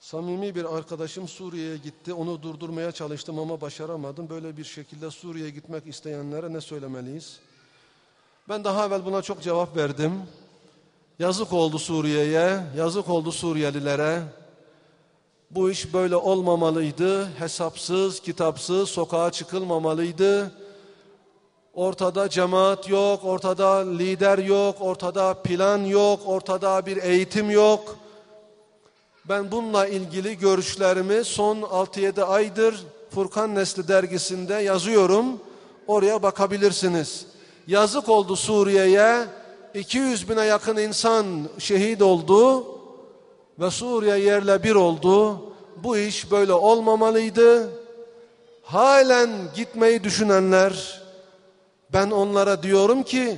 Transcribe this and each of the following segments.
Samimi bir arkadaşım Suriye'ye gitti. Onu durdurmaya çalıştım ama başaramadım. Böyle bir şekilde Suriye'ye gitmek isteyenlere ne söylemeliyiz? Ben daha evvel buna çok cevap verdim. Yazık oldu Suriye'ye, yazık oldu Suriyelilere. Bu iş böyle olmamalıydı. Hesapsız, kitapsız sokağa çıkılmamalıydı. Ortada cemaat yok, ortada lider yok, ortada plan yok, ortada bir eğitim yok. Ben bununla ilgili görüşlerimi son 6-7 aydır Furkan Nesli dergisinde yazıyorum. Oraya bakabilirsiniz. Yazık oldu Suriye'ye. 200 bine yakın insan şehit oldu ve Suriye yerle bir oldu. Bu iş böyle olmamalıydı. Halen gitmeyi düşünenler, ben onlara diyorum ki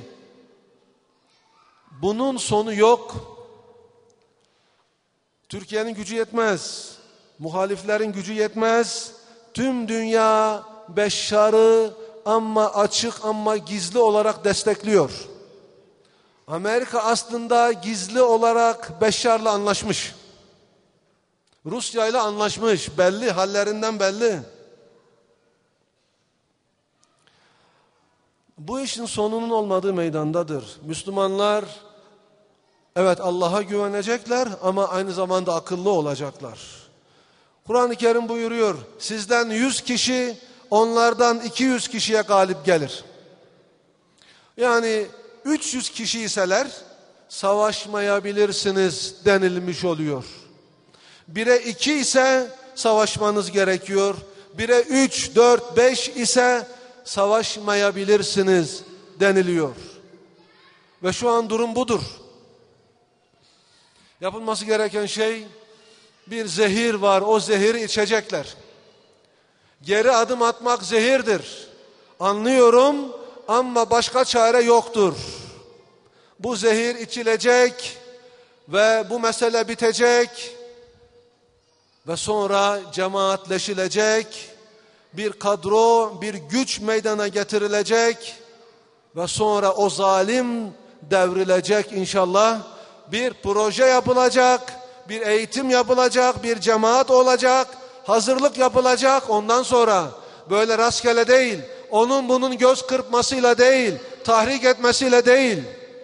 bunun sonu yok. Türkiye'nin gücü yetmez. Muhaliflerin gücü yetmez. Tüm dünya Beşşar'ı ama açık ama gizli olarak destekliyor. Amerika aslında gizli olarak Beşşar'la anlaşmış. Rusya ile anlaşmış. Belli, hallerinden belli. Bu işin sonunun olmadığı meydandadır. Müslümanlar evet Allah'a güvenecekler ama aynı zamanda akıllı olacaklar. Kur'an-ı Kerim buyuruyor, sizden 100 kişi onlardan 200 kişiye galip gelir. Yani 300 kişi iseler savaşmayabilirsiniz denilmiş oluyor. 1'e 2 ise savaşmanız gerekiyor. 1'e 3, 4, 5 ise savaşmayabilirsiniz deniliyor. Ve şu an durum budur. Yapılması gereken şey, bir zehir var, o zehiri içecekler. Geri adım atmak zehirdir. Anlıyorum ama başka çare yoktur. Bu zehir içilecek ve bu mesele bitecek ve sonra cemaatleşilecek, bir kadro, bir güç meydana getirilecek ve sonra o zalim devrilecek inşallah. Bir proje yapılacak, bir eğitim yapılacak, bir cemaat olacak, hazırlık yapılacak. Ondan sonra böyle rastgele değil, onun bunun göz kırpmasıyla değil, tahrik etmesiyle değil.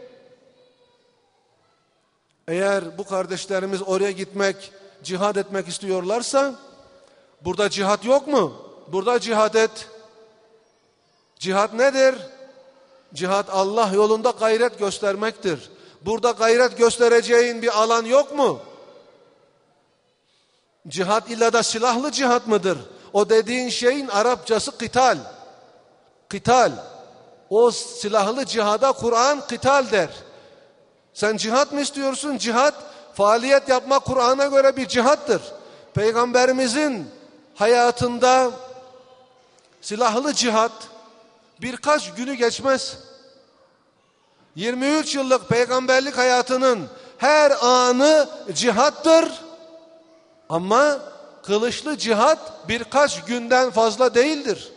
Eğer bu kardeşlerimiz oraya gitmek, cihad etmek istiyorlarsa, burada cihat yok mu? Burada cihad et. Cihat nedir? Cihat Allah yolunda gayret göstermektir. Burada gayret göstereceğin bir alan yok mu? Cihat illa da silahlı cihat mıdır? O dediğin şeyin Arapçası kıtal. Kıtal. O silahlı cihada Kur'an kıtal der. Sen cihat mı istiyorsun? Cihat, faaliyet yapmak Kur'an'a göre bir cihattır. Peygamberimizin hayatında silahlı cihat birkaç günü geçmez. 23 yıllık peygamberlik hayatının her anı cihattır. Ama kılıçlı cihat birkaç günden fazla değildir.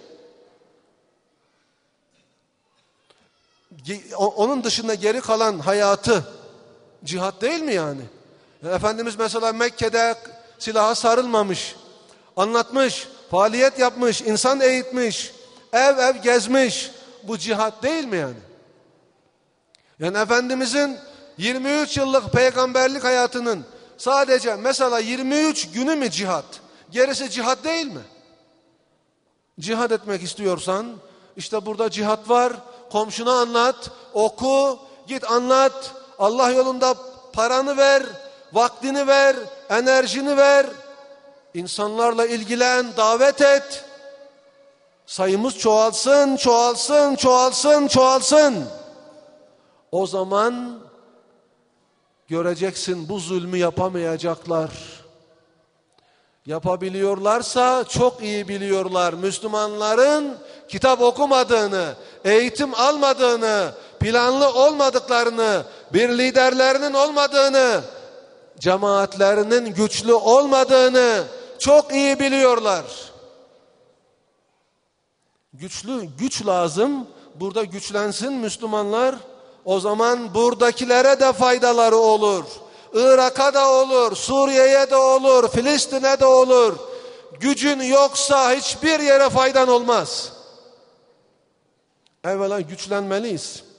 Onun dışında geri kalan hayatı cihat değil mi yani? Efendimiz mesela Mekke'de silaha sarılmamış, anlatmış, faaliyet yapmış, insan eğitmiş, ev ev gezmiş. Bu cihat değil mi yani? Yani Efendimizin 23 yıllık peygamberlik hayatının sadece mesela 23 günü mü cihat? Gerisi cihat değil mi? Cihat etmek istiyorsan işte burada cihat var. Komşuna anlat, oku, git anlat. Allah yolunda paranı ver, vaktini ver, enerjini ver. İnsanlarla ilgilen, davet et. Sayımız çoğalsın, çoğalsın, çoğalsın, çoğalsın. O zaman göreceksin bu zulmü yapamayacaklar. Yapabiliyorlarsa çok iyi biliyorlar. Müslümanların kitap okumadığını, eğitim almadığını, planlı olmadıklarını, bir liderlerinin olmadığını, cemaatlerinin güçlü olmadığını çok iyi biliyorlar. Güç lazım. Burada güçlensin Müslümanlar. O zaman buradakilere de faydaları olur. Irak'a da olur, Suriye'ye de olur, Filistin'e de olur. Gücün yoksa hiçbir yere faydan olmaz. Evvela güçlenmeliyiz.